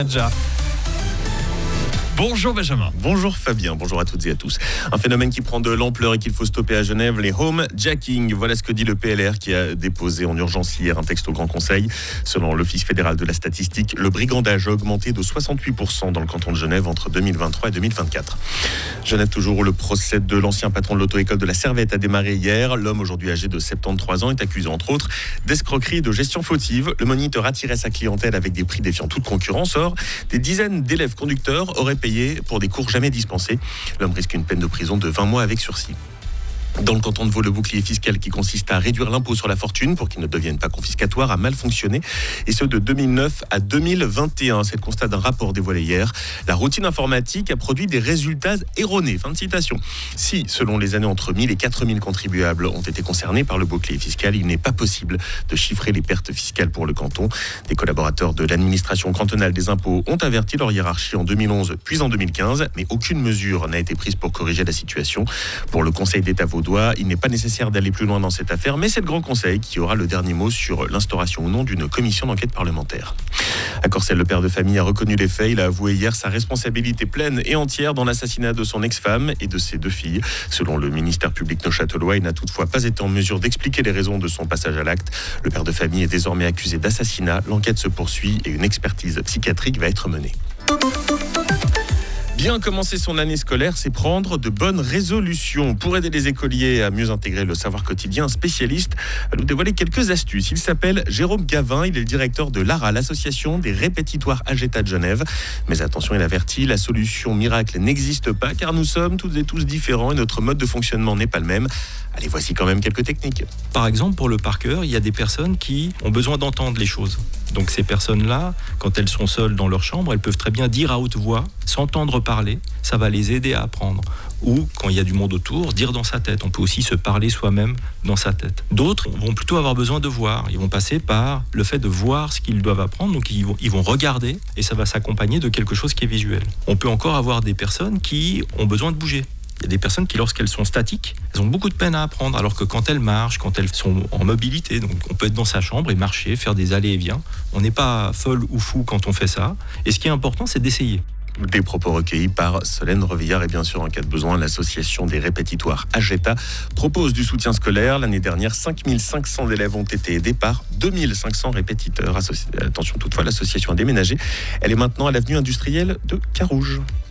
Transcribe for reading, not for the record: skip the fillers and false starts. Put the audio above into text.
Déjà. Bonjour Benjamin. Bonjour Fabien, bonjour à toutes et à tous. Un phénomène qui prend de l'ampleur et qu'il faut stopper à Genève, les homejacking. Voilà ce que dit le PLR qui a déposé en urgence hier un texte au Grand Conseil. Selon l'Office fédéral de la statistique, le brigandage a augmenté de 68% dans le canton de Genève entre 2023 et 2024. Genève toujours où le procès de l'ancien patron de l'auto-école de la Servette a démarré hier. L'homme aujourd'hui âgé de 73 ans est accusé entre autres d'escroquerie et de gestion fautive. Le moniteur attirait sa clientèle avec des prix défiant toute concurrence. Or, des dizaines d'élèves conducteurs auraient payé pour des cours jamais dispensés. L'homme risque une peine de prison de 20 mois avec sursis. Dans le canton de Vaud, le bouclier fiscal qui consiste à réduire l'impôt sur la fortune pour qu'il ne devienne pas confiscatoire a mal fonctionné, et ce de 2009 à 2021. C'est le constat d'un rapport dévoilé hier. La routine informatique a produit des résultats erronés. Fin de citation. Si, selon les années, entre 1000 et 4000 contribuables ont été concernés par le bouclier fiscal, il n'est pas possible de chiffrer les pertes fiscales pour le canton. Des collaborateurs de l'administration cantonale des impôts ont averti leur hiérarchie en 2011 puis en 2015, mais aucune mesure n'a été prise pour corriger la situation. Pour le Conseil d'État vaudois, il n'est pas nécessaire d'aller plus loin dans cette affaire, mais c'est le Grand Conseil qui aura le dernier mot sur l'instauration ou non d'une commission d'enquête parlementaire. À Corcelles, le père de famille a reconnu les faits. Il a avoué hier sa responsabilité pleine et entière dans l'assassinat de son ex-femme et de ses 2 filles. Selon le ministère public neuchâtelois, il n'a toutefois pas été en mesure d'expliquer les raisons de son passage à l'acte. Le père de famille est désormais accusé d'assassinat. L'enquête se poursuit et une expertise psychiatrique va être menée. Bien commencer son année scolaire, c'est prendre de bonnes résolutions. Pour aider les écoliers à mieux intégrer le savoir quotidien, un spécialiste va nous dévoiler quelques astuces. Il s'appelle Jérôme Gavin, il est le directeur de l'ARA, l'association des répétitoires AGETA de Genève. Mais attention, il avertit, la solution miracle n'existe pas car nous sommes toutes et tous différents et notre mode de fonctionnement n'est pas le même. Allez, voici quand même quelques techniques. Par exemple, pour le par cœur, il y a des personnes qui ont besoin d'entendre les choses. Donc ces personnes-là, quand elles sont seules dans leur chambre, elles peuvent très bien dire à haute voix, s'entendre parler, ça va les aider à apprendre. Ou, quand il y a du monde autour, dire dans sa tête. On peut aussi se parler soi-même dans sa tête. D'autres vont plutôt avoir besoin de voir. Ils vont passer par le fait de voir ce qu'ils doivent apprendre. Donc ils vont regarder et ça va s'accompagner de quelque chose qui est visuel. On peut encore avoir des personnes qui ont besoin de bouger. Il y a des personnes qui, lorsqu'elles sont statiques, elles ont beaucoup de peine à apprendre, alors que quand elles marchent, quand elles sont en mobilité, donc on peut être dans sa chambre et marcher, faire des allées et viens. On n'est pas folle ou fou quand on fait ça. Et ce qui est important, c'est d'essayer. Des propos recueillis par Solène Revillard et bien sûr en cas de besoin, l'association des répétitoires AGETA propose du soutien scolaire. L'année dernière, 5500 élèves ont été aidés par 2500 répétiteurs. Attention toutefois, l'association a déménagé. Elle est maintenant à l'avenue industrielle de Carouge.